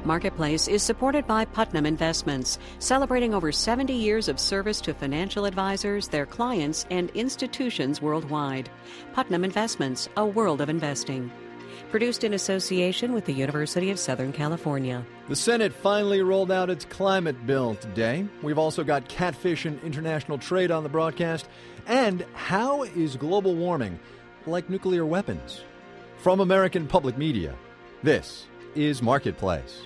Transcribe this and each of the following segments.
Marketplace is supported by Putnam Investments, celebrating over 70 years of service to financial advisors, their clients, and institutions worldwide. Putnam Investments, a world of investing. Produced in association with the University of Southern California. The Senate finally rolled out its climate bill today. We've also got catfish and international trade on the broadcast. And how is global warming like nuclear weapons? From American Public Media, this is Marketplace.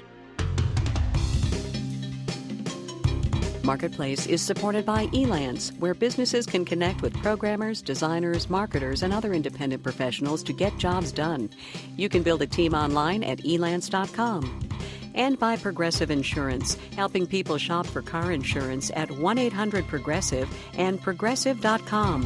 Marketplace is supported by Elance, where businesses can connect with programmers, designers, marketers, and other independent professionals to get jobs done. You can build a team online at elance.com. And by Progressive Insurance, helping people shop for car insurance at 1-800-PROGRESSIVE and progressive.com.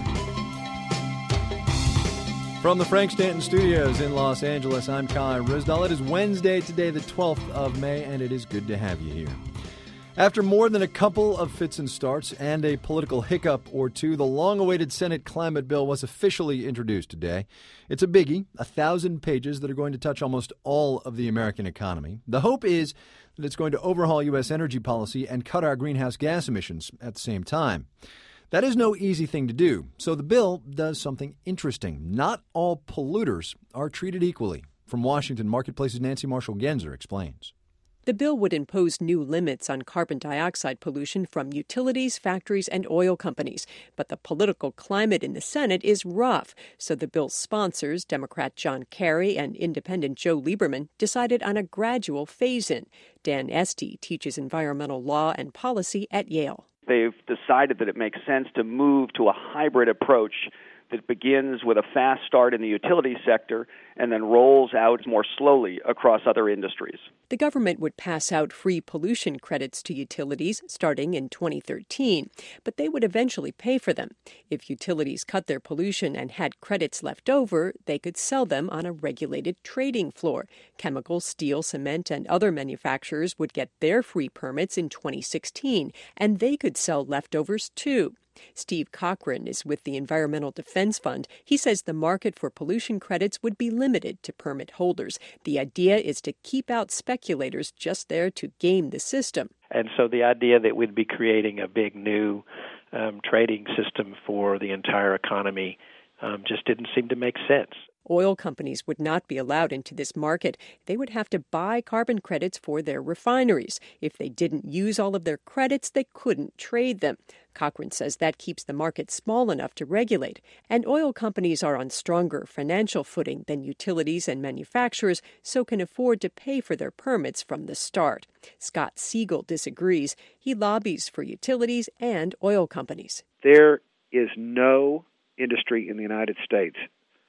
From the Frank Stanton Studios in Los Angeles, I'm Kai Risdall. It is Wednesday today, the 12th of May, and it is good to have you here. After more than a couple of fits and starts and a political hiccup or two, the long-awaited Senate climate bill was officially introduced today. It's a biggie, 1,000 pages that are going to touch almost all of the American economy. The hope is that it's going to overhaul U.S. energy policy and cut our greenhouse gas emissions at the same time. That is no easy thing to do, so the bill does something interesting. Not all polluters are treated equally. From Washington, Marketplace's Nancy Marshall-Genzer explains. The bill would impose new limits on carbon dioxide pollution from utilities, factories, and oil companies. But the political climate in the Senate is rough, so the bill's sponsors, Democrat John Kerry and Independent Joe Lieberman, decided on a gradual phase-in. Dan Esty teaches environmental law and policy at Yale. They've decided that it makes sense to move to a hybrid approach that begins with a fast start in the utility sector and then rolls out more slowly across other industries. The government would pass out free pollution credits to utilities starting in 2013, but they would eventually pay for them. If utilities cut their pollution and had credits left over, they could sell them on a regulated trading floor. Chemical, steel, cement, and other manufacturers would get their free permits in 2016, and they could sell leftovers too. Steve Cochran is with the Environmental Defense Fund. He says the market for pollution credits would be limited to permit holders. The idea is to keep out speculators just there to game the system. And so the idea that we'd be creating a big new trading system for the entire economy just didn't seem to make sense. Oil companies would not be allowed into this market. They would have to buy carbon credits for their refineries. If they didn't use all of their credits, they couldn't trade them. Cochran says that keeps the market small enough to regulate. And oil companies are on stronger financial footing than utilities and manufacturers, so can afford to pay for their permits from the start. Scott Siegel disagrees. He lobbies for utilities and oil companies. There is no industry in the United States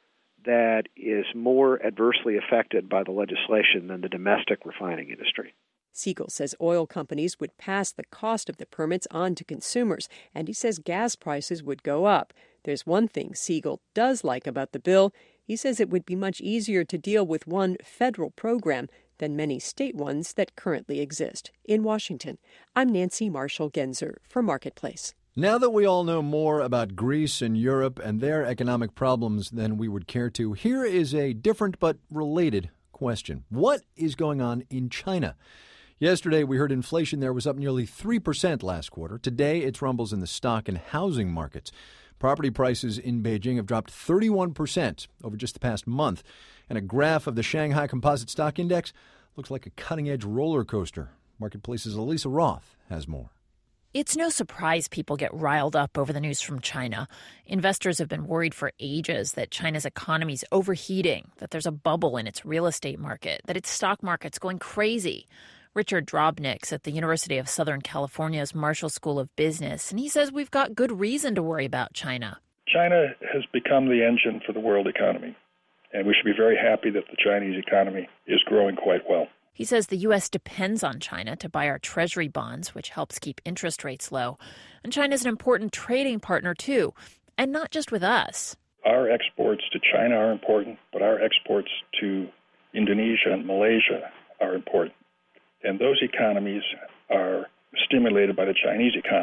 that is more adversely affected by the legislation than the domestic refining industry. Siegel says oil companies would pass the cost of the permits on to consumers, and he says gas prices would go up. There's one thing Siegel does like about the bill. He says it would be much easier to deal with one federal program than many state ones that currently exist. In Washington, I'm Nancy Marshall-Genzer for Marketplace. Now that we all know more about Greece and Europe and their economic problems than we would care to, here is a different but related question. What is going on in China? Yesterday, we heard inflation there was up nearly 3% last quarter. Today, it's rumbles in the stock and housing markets. Property prices in Beijing have dropped 31% over just the past month. And a graph of the Shanghai Composite Stock Index looks like a cutting-edge roller coaster. Marketplace's Elisa Roth has more. It's no surprise people get riled up over the news from China. Investors have been worried for ages that China's economy is overheating, that there's a bubble in its real estate market, that its stock market's going crazy. Richard Drobnik's at the University of Southern California's Marshall School of Business, and he says we've got good reason to worry about China. China has become the engine for the world economy, and we should be very happy that the Chinese economy is growing quite well. He says the U.S. depends on China to buy our treasury bonds, which helps keep interest rates low. And China's an important trading partner, too, and not just with us. Our exports to China are important, but our exports to Indonesia and Malaysia are important. And those economies are stimulated by the Chinese economy.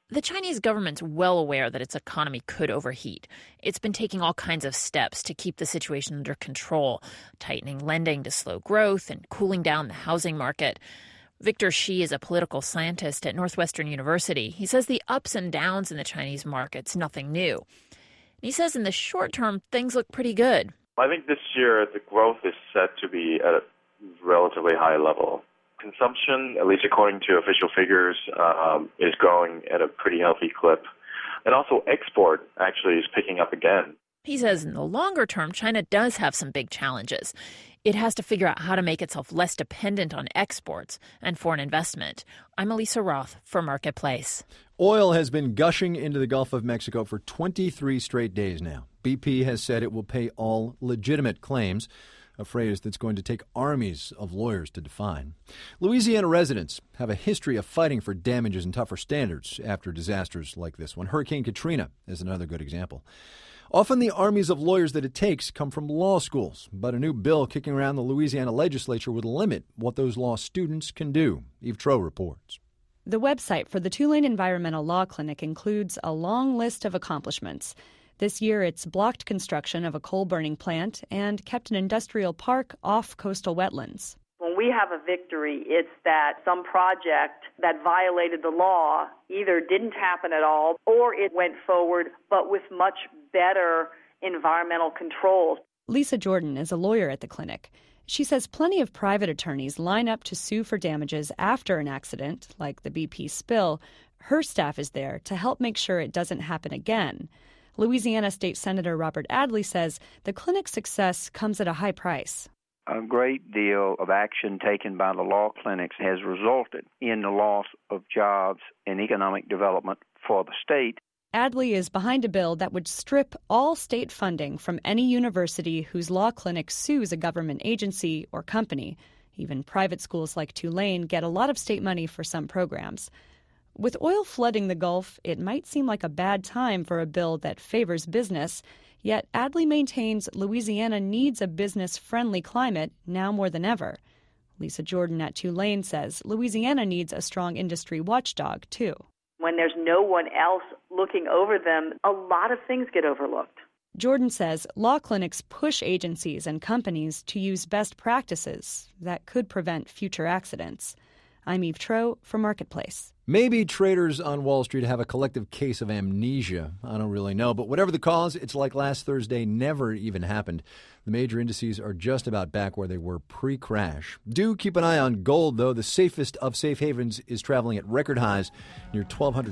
The Chinese government's well aware that its economy could overheat. It's been taking all kinds of steps to keep the situation under control, tightening lending to slow growth and cooling down the housing market. Victor Shi is a political scientist at Northwestern University. He says the ups and downs in the Chinese market's nothing new. He says in the short term, things look pretty good. I think this year the growth is set to be at a relatively high level. Consumption, at least according to official figures, is growing at a pretty healthy clip. And also export actually is picking up again. He says in the longer term, China does have some big challenges. It has to figure out how to make itself less dependent on exports and foreign investment. I'm Elisa Roth for Marketplace. Oil has been gushing into the Gulf of Mexico for 23 straight days now. BP has said it will pay all legitimate claims, a phrase that's going to take armies of lawyers to define. Louisiana residents have a history of fighting for damages and tougher standards after disasters like this one. Hurricane Katrina is another good example. Often the armies of lawyers that it takes come from law schools, but a new bill kicking around the Louisiana legislature would limit what those law students can do. Eve Troe reports. The website for the Tulane Environmental Law Clinic includes a long list of accomplishments. This year, it's blocked construction of a coal-burning plant and kept an industrial park off coastal wetlands. When we have a victory, it's that some project that violated the law either didn't happen at all or it went forward, but with much better environmental controls. Lisa Jordan is a lawyer at the clinic. She says plenty of private attorneys line up to sue for damages after an accident, like the BP spill. Her staff is there to help make sure it doesn't happen again. Louisiana State Senator Robert Adley says the clinic's success comes at a high price. A great deal of action taken by the law clinics has resulted in the loss of jobs and economic development for the state. Adley is behind a bill that would strip all state funding from any university whose law clinic sues a government agency or company. Even private schools like Tulane get a lot of state money for some programs. With oil flooding the Gulf, it might seem like a bad time for a bill that favors business. Yet Adley maintains Louisiana needs a business-friendly climate now more than ever. Lisa Jordan at Tulane says Louisiana needs a strong industry watchdog, too. When there's no one else looking over them, a lot of things get overlooked. Jordan says law clinics push agencies and companies to use best practices that could prevent future accidents. I'm Eve Troe for Marketplace. Maybe traders on Wall Street have a collective case of amnesia. I don't really know. But whatever the cause, it's like last Thursday never even happened. The major indices are just about back where they were pre-crash. Do keep an eye on gold, though. The safest of safe havens is traveling at record highs, near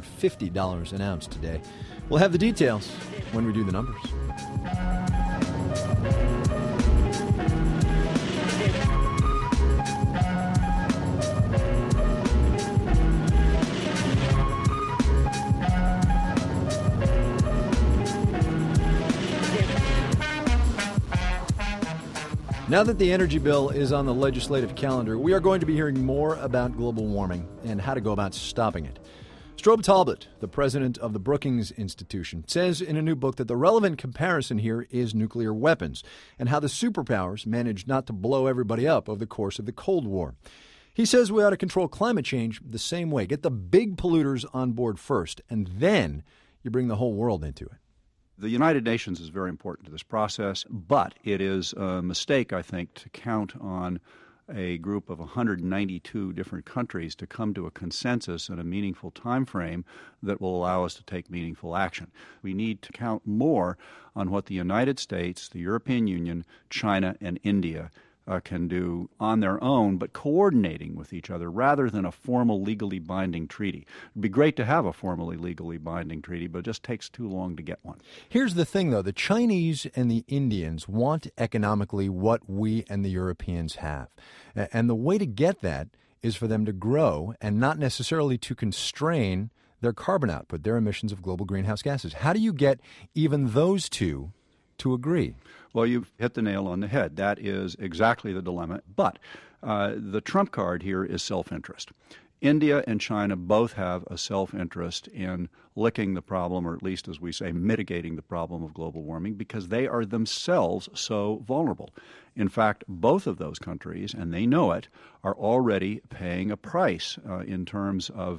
$1,250 an ounce today. We'll have the details when we do the numbers. Now that the energy bill is on the legislative calendar, we are going to be hearing more about global warming and how to go about stopping it. Strobe Talbot, the president of the Brookings Institution, says in a new book that the relevant comparison here is nuclear weapons and how the superpowers managed not to blow everybody up over the course of the Cold War. He says we ought to control climate change the same way. Get the big polluters on board first, and then you bring the whole world into it. The United Nations is very important to this process, but it is a mistake, I think, to count on a group of 192 different countries to come to a consensus in a meaningful time frame that will allow us to take meaningful action. We need to count more on what the United States, the European Union, China, and India can do on their own, but coordinating with each other rather than a formal legally binding treaty. It would be great to have a formally legally binding treaty, but it just takes too long to get one. Here's the thing, though. The Chinese and the Indians want economically what we and the Europeans have. And the way to get that is for them to grow and not necessarily to constrain their carbon output, their emissions of global greenhouse gases. How do you get even those two to agree? Well, you've hit the nail on the head. That is exactly the dilemma. But the trump card here is self-interest. India and China both have a self-interest in licking the problem, or at least, as we say, mitigating the problem of global warming, because they are themselves so vulnerable. In fact, both of those countries, and they know it, are already paying a price in terms of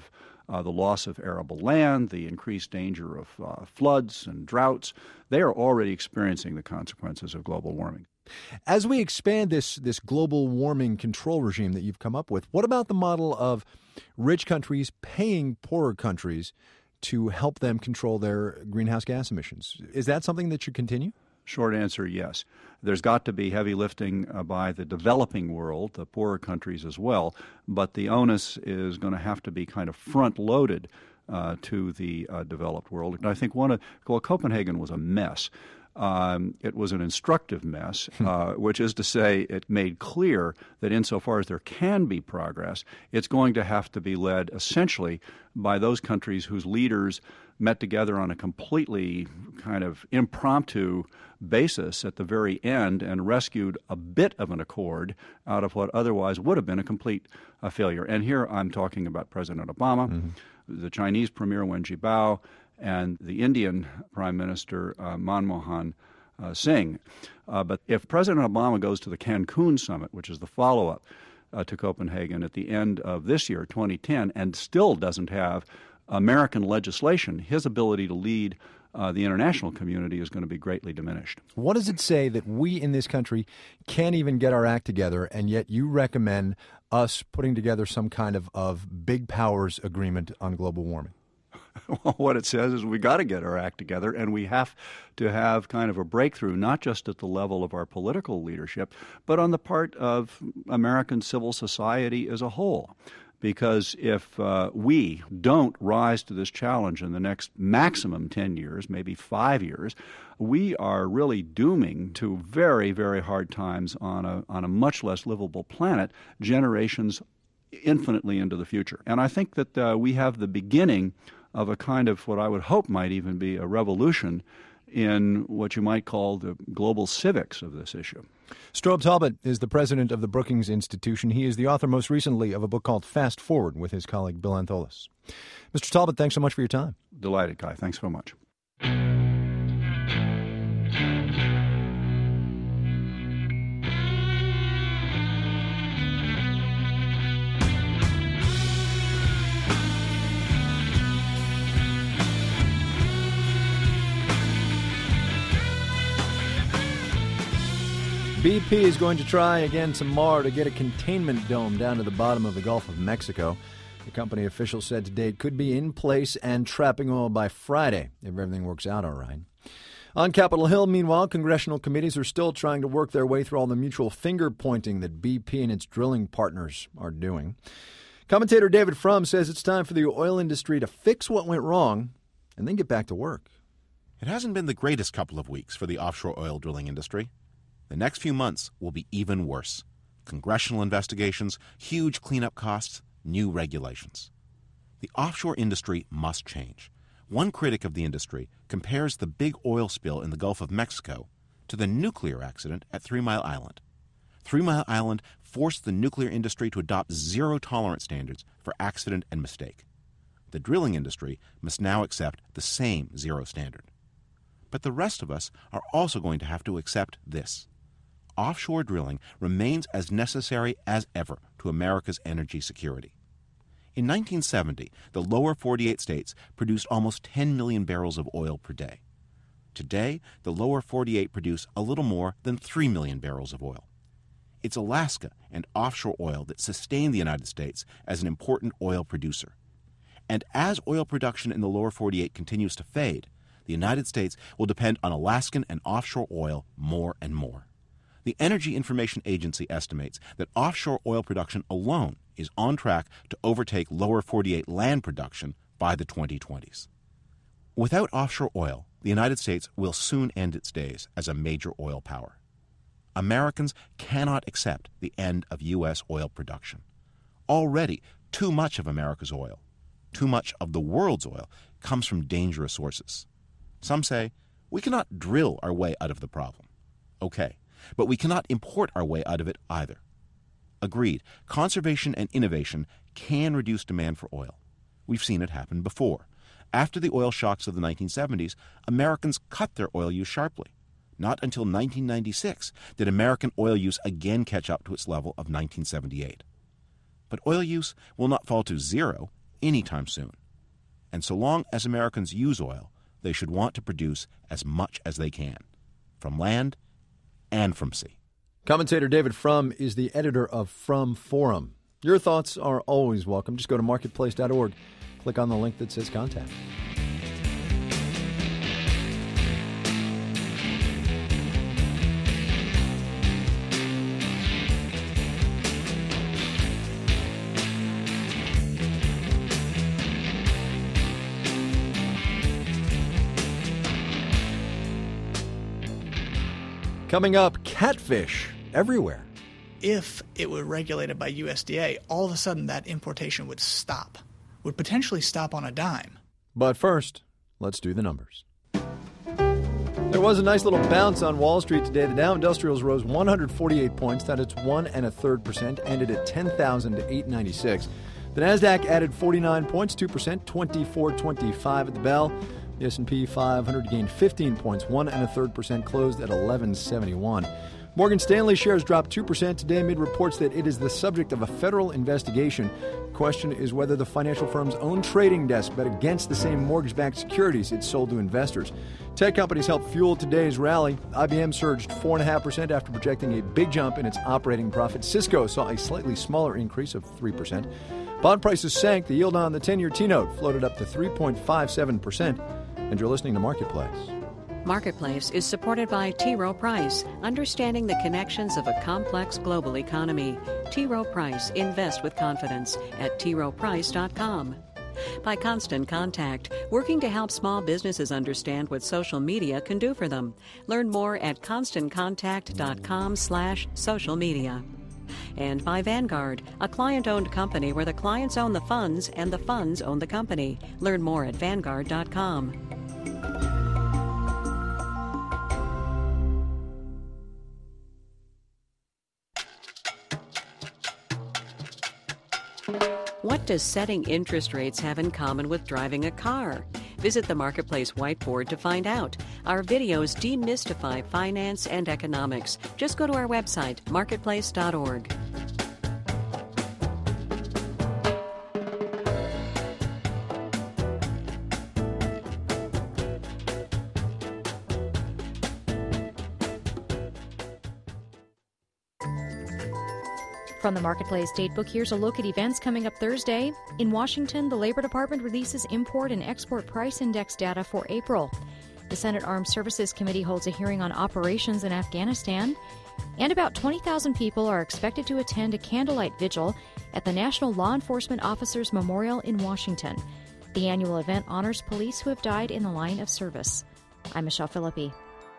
the loss of arable land, the increased danger of floods and droughts. They are already experiencing the consequences of global warming. As we expand this global warming control regime that you've come up with, what about the model of rich countries paying poorer countries to help them control their greenhouse gas emissions? Is that something that should continue? Short answer, yes. There's got to be heavy lifting by the developing world, the poorer countries as well, but the onus is going to have to be kind of front-loaded to the developed world. And I think Copenhagen was a mess. It was an instructive mess, which is to say it made clear that insofar as there can be progress, it's going to have to be led essentially by those countries whose leaders met together on a completely kind of impromptu basis at the very end and rescued a bit of an accord out of what otherwise would have been a complete failure. And here I'm talking about President Obama, the Chinese Premier Wen Jiabao, and the Indian Prime Minister Manmohan Singh. But if President Obama goes to the Cancun summit, which is the follow-up to Copenhagen at the end of this year, 2010, and still doesn't have American legislation, his ability to lead the international community is going to be greatly diminished. What does it say that we in this country can't even get our act together, and yet you recommend us putting together some kind of big powers agreement on global warming? Well, what it says is we got to get our act together, and we have to have kind of a breakthrough, not just at the level of our political leadership, but on the part of American civil society as a whole. Because if we don't rise to this challenge in the next maximum 10 years, maybe 5 years, we are really dooming to very, very hard times on a much less livable planet generations infinitely into the future. And I think that we have the beginning of a kind of what I would hope might even be a revolution in what you might call the global civics of this issue. Strobe Talbot is the president of the Brookings Institution. He is the author most recently of a book called Fast Forward with his colleague Bill Antholis. Mr. Talbot, thanks so much for your time. Delighted, Kai. Thanks so much. BP is going to try again tomorrow to get a containment dome down to the bottom of the Gulf of Mexico. The company officials said today it could be in place and trapping oil by Friday, if everything works out all right. On Capitol Hill, meanwhile, congressional committees are still trying to work their way through all the mutual finger-pointing that BP and its drilling partners are doing. Commentator David Frum says it's time for the oil industry to fix what went wrong and then get back to work. It hasn't been the greatest couple of weeks for the offshore oil drilling industry. The next few months will be even worse. Congressional investigations, huge cleanup costs, new regulations. The offshore industry must change. One critic of the industry compares the big oil spill in the Gulf of Mexico to the nuclear accident at 3 Mile Island. 3 Mile Island forced the nuclear industry to adopt zero-tolerance standards for accident and mistake. The drilling industry must now accept the same zero standard. But the rest of us are also going to have to accept this. Offshore drilling remains as necessary as ever to America's energy security. In 1970, the lower 48 states produced almost 10 million barrels of oil per day. Today, the lower 48 produce a little more than 3 million barrels of oil. It's Alaska and offshore oil that sustain the United States as an important oil producer. And as oil production in the lower 48 continues to fade, the United States will depend on Alaskan and offshore oil more and more. The Energy Information Agency estimates that offshore oil production alone is on track to overtake lower 48 land production by the 2020s. Without offshore oil, the United States will soon end its days as a major oil power. Americans cannot accept the end of U.S. oil production. Already, too much of America's oil, too much of the world's oil, comes from dangerous sources. Some say, we cannot drill our way out of the problem. Okay. But we cannot import our way out of it either. Agreed, conservation and innovation can reduce demand for oil. We've seen it happen before. After the oil shocks of the 1970s, Americans cut their oil use sharply. Not until 1996 did American oil use again catch up to its level of 1978. But oil use will not fall to zero. anytime soon. And so long as Americans use oil, they should want to produce as much as they can, from land and from sea. Commentator David Frum is the editor of Frum Forum. Your thoughts are always welcome. Just go to marketplace.org. Click on the link that says Contact. Coming up, catfish everywhere. If it were regulated by USDA, all of a sudden that importation would stop, would potentially stop on a dime. But first, let's do the numbers. There was a nice little bounce on Wall Street today. The Dow Industrials rose 148 points. That is 1 1/3%, ended at 10,896. The Nasdaq added 49 points, 2%, 24.25 at the bell. The S&P 500 gained 15 points, 1 1/3%, closed at 1171. Morgan Stanley shares dropped 2% today amid reports that it is the subject of a federal investigation. The question is whether the financial firm's own trading desk bet against the same mortgage-backed securities it sold to investors. Tech companies helped fuel today's rally. IBM surged 4.5% after projecting a big jump in its operating profit. Cisco saw a slightly smaller increase of 3%. Bond prices sank. The yield on the 10-year T-note floated up to 3.57%. And you're listening to Marketplace. Marketplace is supported by T. Rowe Price, understanding the connections of a complex global economy. T. Rowe Price, invest with confidence at troweprice.com. By Constant Contact, working to help small businesses understand what social media can do for them. Learn more at constantcontact.com/social media. And by Vanguard, a client-owned company where the clients own the funds and the funds own the company. Learn more at Vanguard.com. What does setting interest rates have in common with driving a car? Visit the Marketplace whiteboard to find out. Our videos demystify finance and economics. Just go to our website, marketplace.org. From the Marketplace Datebook, here's a look at events coming up Thursday. In Washington, the Labor Department releases import and export price index data for April. The Senate Armed Services Committee holds a hearing on operations in Afghanistan. And about 20,000 people are expected to attend a candlelight vigil at the National Law Enforcement Officers Memorial in Washington. The annual event honors police who have died in the line of service. I'm Michelle Philippi.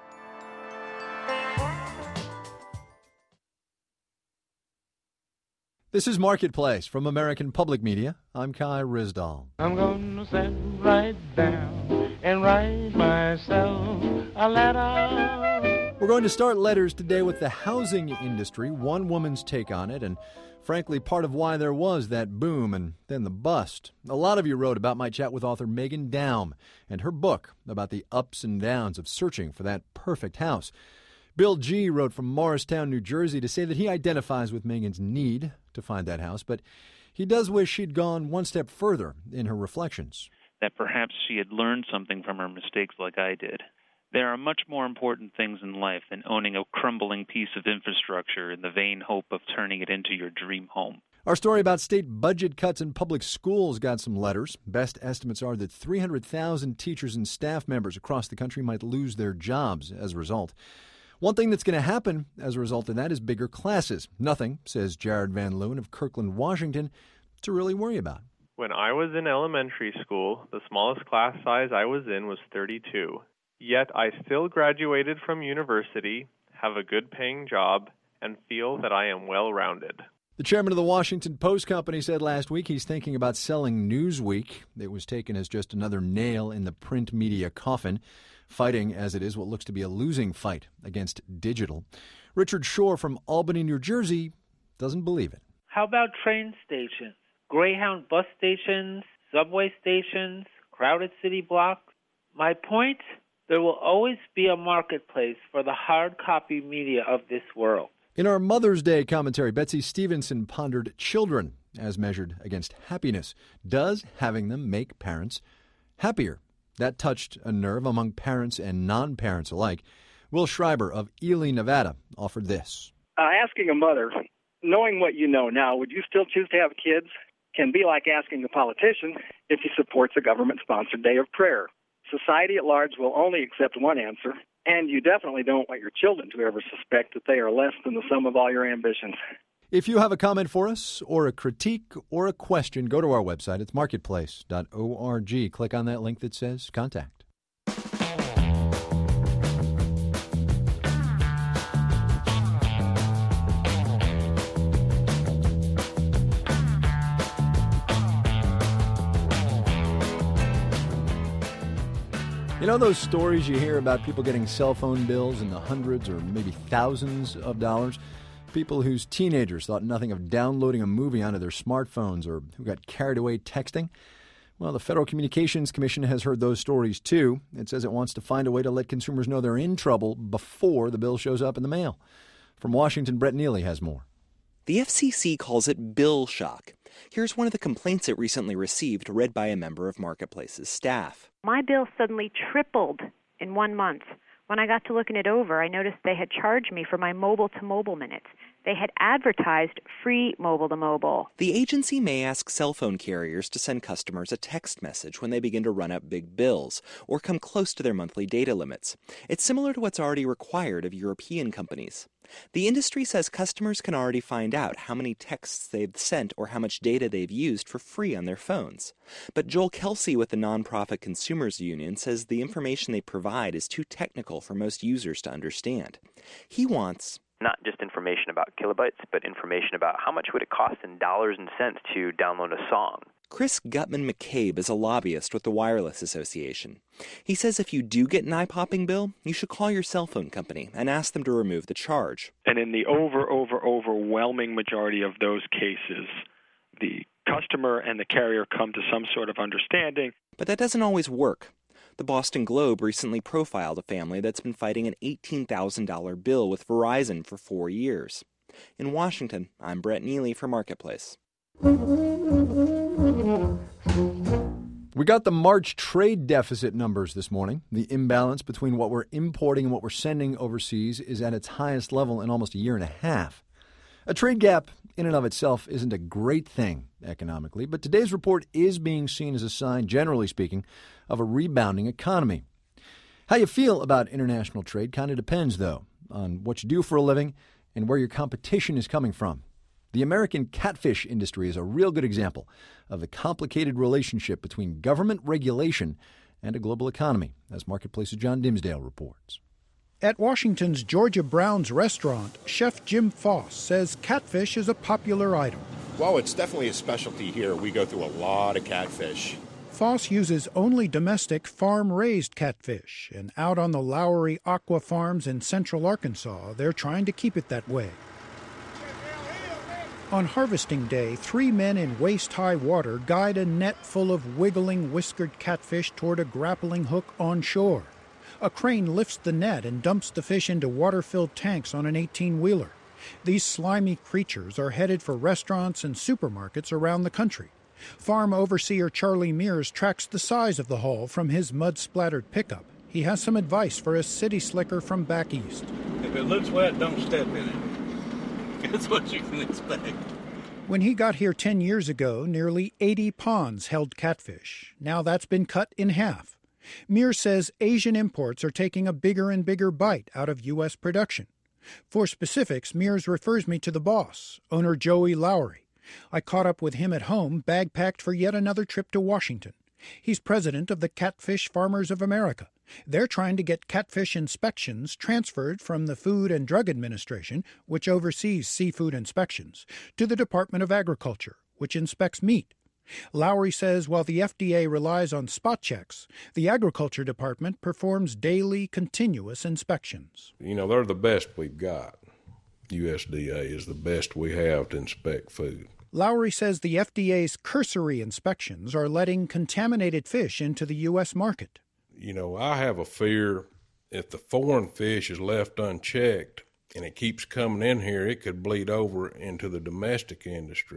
This is Marketplace from American Public Media. I'm Kai Ryssdal. I'm gonna sit right down and write myself a letter. We're going to start letters today with the housing industry, one woman's take on it, and frankly, part of why there was that boom and then the bust. A lot of you wrote about my chat with author Megan Daum and her book about the ups and downs of searching for that perfect house. Bill G. wrote from Morristown, New Jersey, to say that he identifies with Megan's need to find that house, but he does wish she'd gone one step further in her reflections. That perhaps she had learned something from her mistakes like I did. There are much more important things in life than owning a crumbling piece of infrastructure in the vain hope of turning it into your dream home. Our story about state budget cuts in public schools got some letters. Best estimates are that 300,000 teachers and staff members across the country might lose their jobs as a result. One thing that's going to happen as a result of that is bigger classes. Nothing, says Jared Van Leeuwen of Kirkland, Washington, to really worry about. When I was in elementary school, the smallest class size I was in was 32. Yet I still graduated from university, have a good paying job, and feel that I am well-rounded. The chairman of the Washington Post Company said last week he's thinking about selling Newsweek. It was taken as just another nail in the print media coffin, fighting, as it is, what looks to be a losing fight against digital. Richard Shore from Albany, New Jersey, doesn't believe it. How about train stations, Greyhound bus stations, subway stations, crowded city blocks? My point? There will always be a marketplace for the hard copy media of this world. In our Mother's Day commentary, Betsy Stevenson pondered children. as measured against happiness. Does having them make parents happier? That touched a nerve among parents and non-parents alike. Will Schreiber of Ely, Nevada, offered this. Asking a mother, knowing what you know now, would you still choose to have kids? Can be like asking a politician if he supports a government-sponsored day of prayer. Society at large will only accept one answer, and you definitely don't want your children to ever suspect that they are less than the sum of all your ambitions. If you have a comment for us, or a critique, or a question, go to our website. It's marketplace.org. Click on that link that says Contact. You know those stories you hear about people getting cell phone bills in the hundreds or maybe thousands of dollars? People whose teenagers thought nothing of downloading a movie onto their smartphones or who got carried away texting? Well, the Federal Communications Commission has heard those stories too. It says it wants to find a way to let consumers know they're in trouble before the bill shows up in the mail. From Washington, Brett Neely has more. The FCC calls it bill shock. Here's one of the complaints it recently received, read by a member of Marketplace's staff. My bill suddenly tripled in 1 month. When I got to looking it over, I noticed they had charged me for my mobile-to-mobile minutes. They had advertised free mobile-to-mobile. The agency may ask cell phone carriers to send customers a text message when they begin to run up big bills or come close to their monthly data limits. It's similar to what's already required of European companies. The industry says customers can already find out how many texts they've sent or how much data they've used for free on their phones. But Joel Kelsey with the nonprofit Consumers Union says the information they provide is too technical for most users to understand. He wants not just information about kilobytes, but information about how much would it cost in dollars and cents to download a song. Chris Gutman-McCabe is a lobbyist with the Wireless Association. He says if you do get an eye-popping bill, you should call your cell phone company and ask them to remove the charge. And in the overwhelming majority of those cases, the customer and the carrier come to some sort of understanding. But that doesn't always work. The Boston Globe recently profiled a family that's been fighting an $18,000 bill with Verizon for 4 years. In Washington, I'm Brett Neely for Marketplace. We got the March trade deficit numbers this morning. The imbalance between what we're importing and what we're sending overseas is at its highest level in almost a year and a half. A trade gap in and of itself isn't a great thing economically, but today's report is being seen as a sign, generally speaking, of a rebounding economy. How you feel about international trade kind of depends, though, on what you do for a living and where your competition is coming from. The American catfish industry is a real good example of the complicated relationship between government regulation and a global economy, as Marketplace's John Dimsdale reports. At Washington's Georgia Brown's restaurant, Chef Jim Foss says catfish is a popular item. Well, it's definitely a specialty here. We go through a lot of catfish. Foss uses only domestic farm-raised catfish, and out on the Lowry Aqua Farms in central Arkansas, they're trying to keep it that way. On harvesting day, 3 men in waist-high water guide a net full of wiggling, whiskered catfish toward a grappling hook on shore. A crane lifts the net and dumps the fish into water-filled tanks on an 18-wheeler. These slimy creatures are headed for restaurants and supermarkets around the country. Farm overseer Charlie Mears tracks the size of the haul from his mud-splattered pickup. He has some advice for a city slicker from back east. If it looks wet, don't step in it. That's what you can expect. When he got here 10 years ago, nearly 80 ponds held catfish. Now that's been cut in half. Mears says Asian imports are taking a bigger and bigger bite out of U.S. production. For specifics, Mears refers me to the boss, owner Joey Lowry. I caught up with him at home, bag-packed for yet another trip to Washington. He's president of the Catfish Farmers of America. They're trying to get catfish inspections transferred from the Food and Drug Administration, which oversees seafood inspections, to the Department of Agriculture, which inspects meat. Lowry says while the FDA relies on spot checks, the Agriculture Department performs daily, continuous inspections. You know, they're the best we've got. USDA is the best we have to inspect food. Lowry says the FDA's cursory inspections are letting contaminated fish into the U.S. market. You know, I have a fear if the foreign fish is left unchecked and it keeps coming in here, it could bleed over into the domestic industry.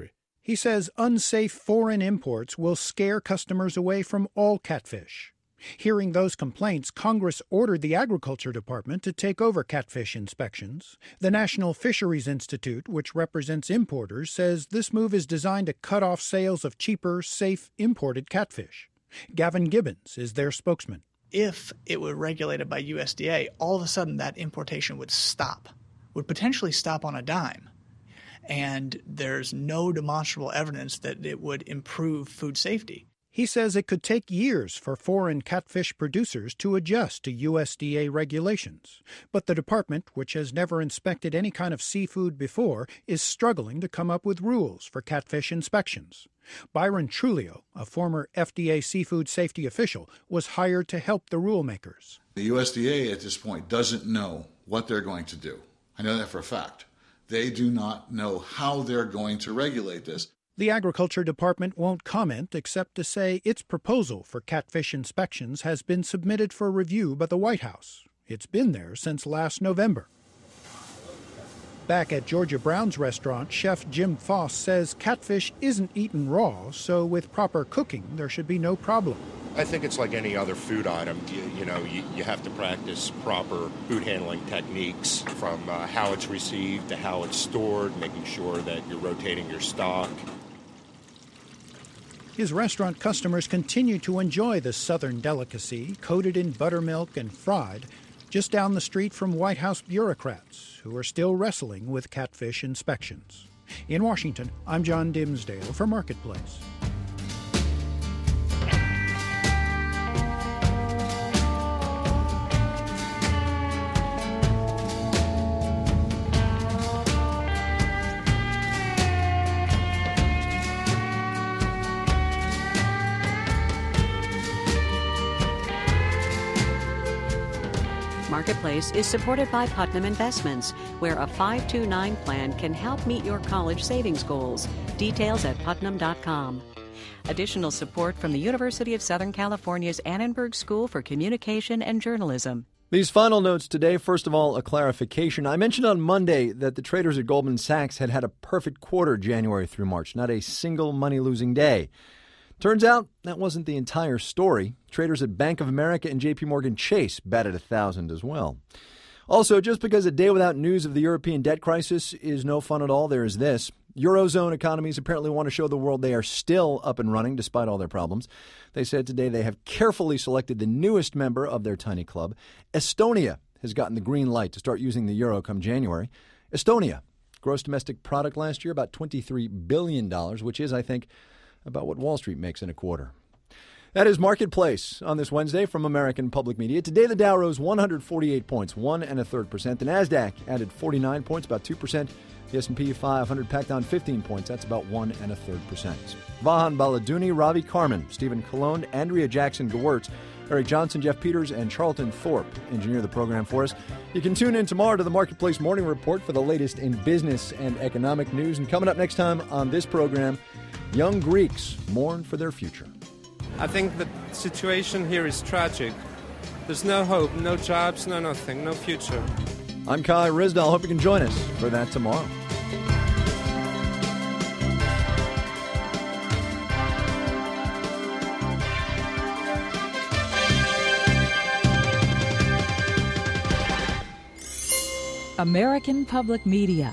He says unsafe foreign imports will scare customers away from all catfish. Hearing those complaints, Congress ordered the Agriculture Department to take over catfish inspections. The National Fisheries Institute, which represents importers, says this move is designed to cut off sales of cheaper, safe, imported catfish. Gavin Gibbons is their spokesman. If it were regulated by USDA, all of a sudden that importation would stop, would potentially stop on a dime. And there's no demonstrable evidence that it would improve food safety. He says it could take years for foreign catfish producers to adjust to USDA regulations. But the department, which has never inspected any kind of seafood before, is struggling to come up with rules for catfish inspections. Byron Trulio, a former FDA seafood safety official, was hired to help the rulemakers. The USDA at this point doesn't know what they're going to do. I know that for a fact. They do not know how they're going to regulate this. The Agriculture Department won't comment except to say its proposal for catfish inspections has been submitted for review by the White House. It's been there since last November. Back at Georgia Brown's restaurant, Chef Jim Foss says catfish isn't eaten raw, so with proper cooking, there should be no problem. I think it's like any other food item. You have to practice proper food handling techniques, from how it's received to how it's stored, making sure that you're rotating your stock. His restaurant customers continue to enjoy the southern delicacy, coated in buttermilk and fried, just down the street from White House bureaucrats who are still wrestling with catfish inspections. In Washington, I'm John Dimsdale for Marketplace. Marketplace is supported by Putnam Investments, where a 529 plan can help meet your college savings goals. Details at putnam.com. Additional support from the University of Southern California's Annenberg School for Communication and Journalism. These final notes today. First of all, a clarification. I mentioned on Monday that the traders at Goldman Sachs had a perfect quarter January through March, not a single money-losing day. Turns out that wasn't the entire story. Traders at Bank of America and J.P. Morgan Chase batted 1,000 as well. Also, just because a day without news of the European debt crisis is no fun at all, there is this. Eurozone economies apparently want to show the world they are still up and running despite all their problems. They said today they have carefully selected the newest member of their tiny club. Estonia has gotten the green light to start using the euro come January. Estonia, gross domestic product last year about $23 billion, which is, I think, about what Wall Street makes in a quarter. That is Marketplace on this Wednesday from American Public Media. Today, the Dow rose 148 points, 1 1/3%. The NASDAQ added 49 points, about 2%. The S&P 500 packed on 15 points. That's about 1 1/3%. Vahan Baladuni, Ravi Carmen, Stephen Colon, Andrea Jackson-Gewirtz, Eric Johnson, Jeff Peters, and Charlton Thorpe engineer the program for us. You can tune in tomorrow to the Marketplace Morning Report for the latest in business and economic news. And coming up next time on this program, young Greeks mourn for their future. I think the situation here is tragic. There's no hope, no jobs, no nothing, no future. I'm Kai Ryssdal. Hope you can join us for that tomorrow. American Public Media.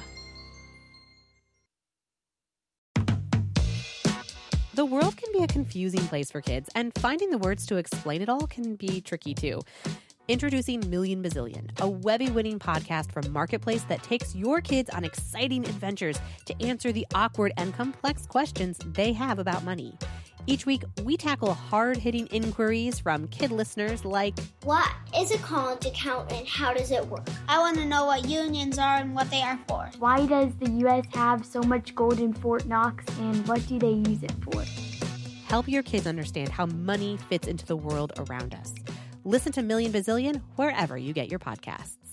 The world can be a confusing place for kids, and finding the words to explain it all can be tricky too. Introducing Million Bazillion, a Webby-winning podcast from Marketplace that takes your kids on exciting adventures to answer the awkward and complex questions they have about money. Each week, we tackle hard-hitting inquiries from kid listeners like, what is a college account and how does it work? I want to know what unions are and what they are for. Why does the U.S. have so much gold in Fort Knox and what do they use it for? Help your kids understand how money fits into the world around us. Listen to Million Bazillion wherever you get your podcasts.